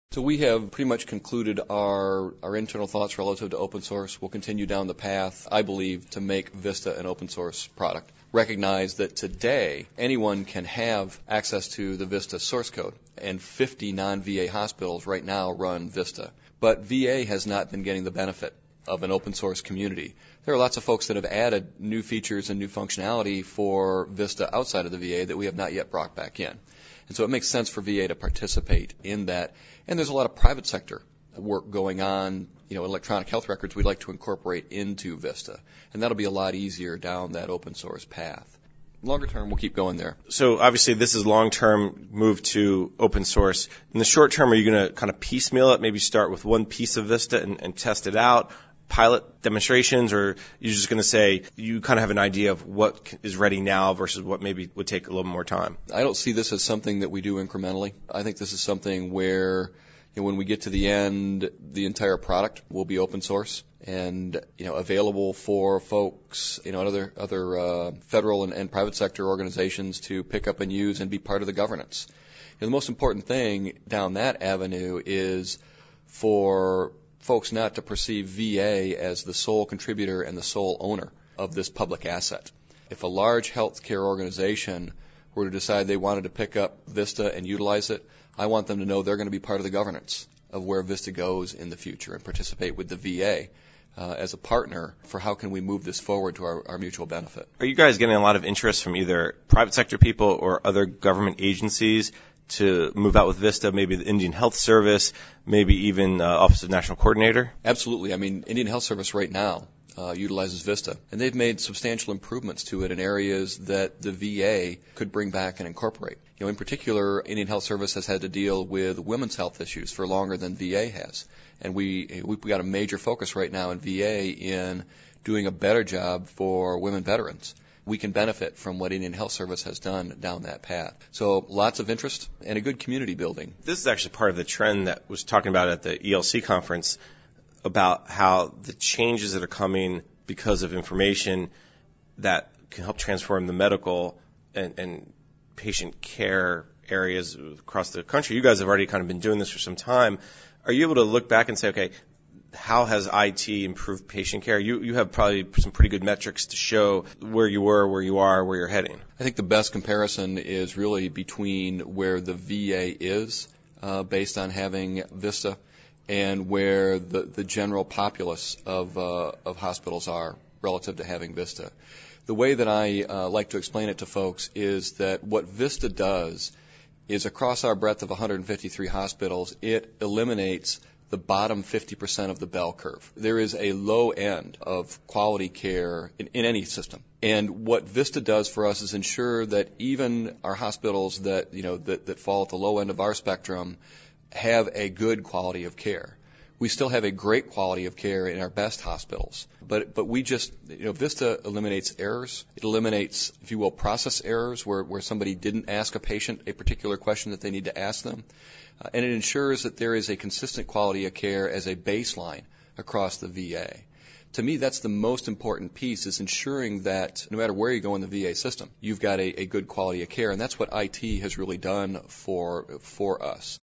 So we have pretty much concluded our internal thoughts relative to open source. We'll continue down the path, I believe, to make Vista an open source product. Recognize that today anyone can have access to the Vista source code, and 50 non-VA hospitals right now run Vista. But VA has not been getting the benefit of an open source community. There are lots of folks that have added new features and new functionality for Vista outside of the VA that we have not yet brought back in. And so it makes sense for VA to participate in that. And there's a lot of private sector work going on, electronic health records we'd like to incorporate into Vista. And that'll be a lot easier down that open source path. Longer term, we'll keep going there. So obviously this is long-term move to open source. In the short term, are you going to kind of piecemeal it, maybe start with one piece of Vista and test it out? Pilot demonstrations, or you're just going to say you kind of have an idea of what is ready now versus what maybe would take a little more time? I don't see this as something that we do incrementally. I think this is something where when we get to the end, the entire product will be open source and available for folks, other federal and private sector organizations to pick up and use and be part of the governance. The most important thing down that avenue is for folks not to perceive VA as the sole contributor and the sole owner of this public asset. If a large healthcare organization were to decide they wanted to pick up Vista and utilize it, I want them to know they're going to be part of the governance of where Vista goes in the future and participate with the VA as a partner for how can we move this forward to our mutual benefit. Are you guys getting a lot of interest from either private sector people or other government agencies to move out with Vista, maybe the Indian Health Service, maybe even Office of National Coordinator? Absolutely. I mean, Indian Health Service right now utilizes Vista, and they've made substantial improvements to it in areas that the VA could bring back and incorporate. In particular, Indian Health Service has had to deal with women's health issues for longer than VA has, and we've got a major focus right now in VA in doing a better job for women veterans. We can benefit from what Indian Health Service has done down that path. So lots of interest and a good community building. This is actually part of the trend that was talking about at the ELC conference about how the changes that are coming because of information that can help transform the medical and patient care areas across the country. You guys have already kind of been doing this for some time. Are you able to look back and say, okay, how has IT improved patient care? You have probably some pretty good metrics to show where you were, where you are, where you're heading. I think the best comparison is really between where the VA is based on having Vista and where the general populace of hospitals are relative to having Vista. The way that I like to explain it to folks is that what Vista does is across our breadth of 153 hospitals, it eliminates the bottom 50% of the bell curve. There is a low end of quality care in any system. And what Vista does for us is ensure that even our hospitals that fall at the low end of our spectrum have a good quality of care. We still have a great quality of care in our best hospitals, but we just, Vista eliminates errors. It eliminates, if you will, process errors where somebody didn't ask a patient a particular question that they need to ask them. And it ensures that there is a consistent quality of care as a baseline across the VA. To me, that's the most important piece, is ensuring that no matter where you go in the VA system, you've got a good quality of care, and that's what IT has really done for us.